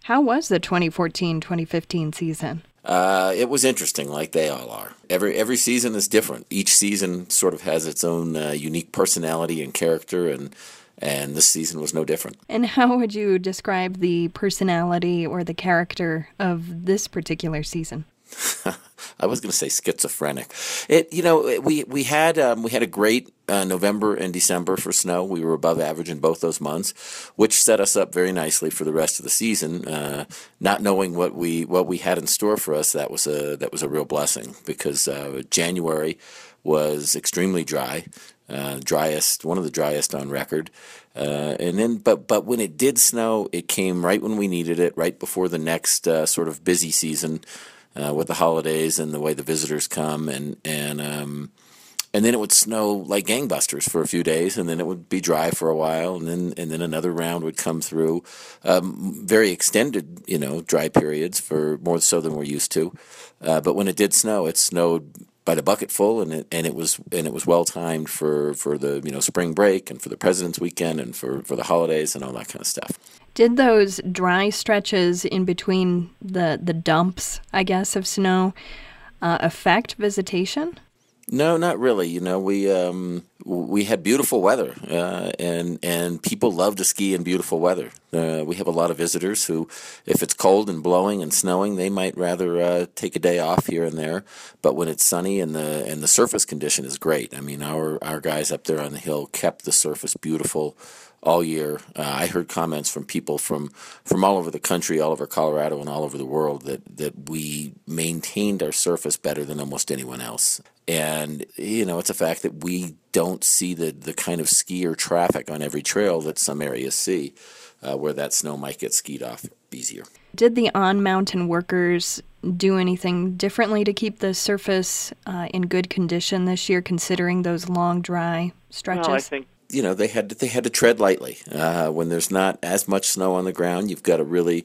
How was the 2014-2015 season? It was interesting, like they all are. Every season is different. Each season sort of has its own unique personality and character, and this season was no different. And how would you describe the personality or the character of this particular season? I was going to say schizophrenic. We had a great November and December for snow. We were above average in both those months, which set us up very nicely for the rest of the season. Not knowing what we had in store for us, that was a real blessing, because January was extremely dry, one of the driest on record. But when it did snow, it came right when we needed it, right before the next sort of busy season. With the holidays and the way the visitors come, and then it would snow like gangbusters for a few days, and then it would be dry for a while, and then another round would come through. Very extended, dry periods, for more so than we're used to. But when it did snow, it snowed by the bucket full, and it was well timed for the spring break and for the President's Weekend and for the holidays and all that kind of stuff. Did those dry stretches in between the dumps, I guess, of snow affect visitation? No, not really. We had beautiful weather, and people love to ski in beautiful weather. We have a lot of visitors who, if it's cold and blowing and snowing, they might rather take a day off here and there. But when it's sunny and the surface condition is great, I mean, our guys up there on the hill kept the surface beautiful all year. I heard comments from people from all over the country, all over Colorado, and all over the world that we maintained our surface better than almost anyone else. And, it's a fact that we don't see the kind of skier traffic on every trail that some areas see, where that snow might get skied off easier. Did the on-mountain workers do anything differently to keep the surface in good condition this year, considering those long, dry stretches? No, I think they had to tread lightly. When there's not as much snow on the ground, you've got to really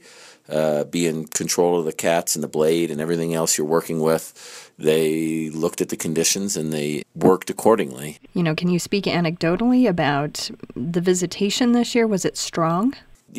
be in control of the cats and the blade and everything else you're working with. They looked at the conditions and they worked accordingly. Can you speak anecdotally about the visitation this year? Was it strong?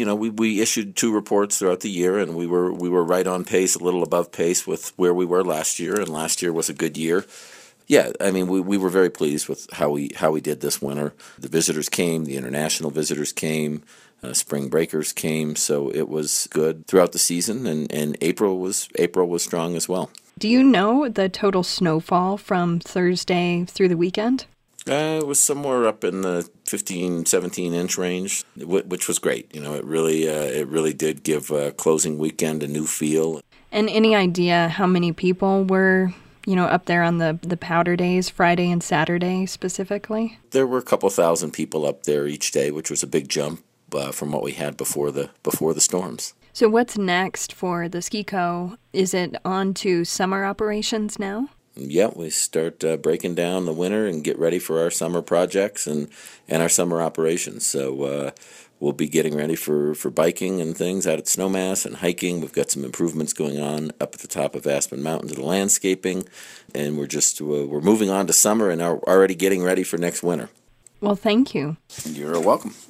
We issued 2 reports throughout the year, and we were right on pace, a little above pace with where we were last year, and last year was a good year. Yeah, I mean, we were very pleased with how we did this winter. The visitors came, the international visitors came, spring breakers came, so it was good throughout the season, and April was strong as well. Do you know the total snowfall from Thursday through the weekend? It was somewhere up in the 15, 17-inch range, which was great. It really did give closing weekend a new feel. And any idea how many people were up there on the powder days, Friday and Saturday specifically? There were a couple thousand people up there each day, which was a big jump from what we had before the storms. So what's next for the Ski Co? Is it on to summer operations now? Yeah, we start breaking down the winter and get ready for our summer projects and our summer operations. So we'll be getting ready for biking and things out at Snowmass and hiking. We've got some improvements going on up at the top of Aspen Mountain to the landscaping. And we're moving on to summer and are already getting ready for next winter. Well, thank you. You're welcome.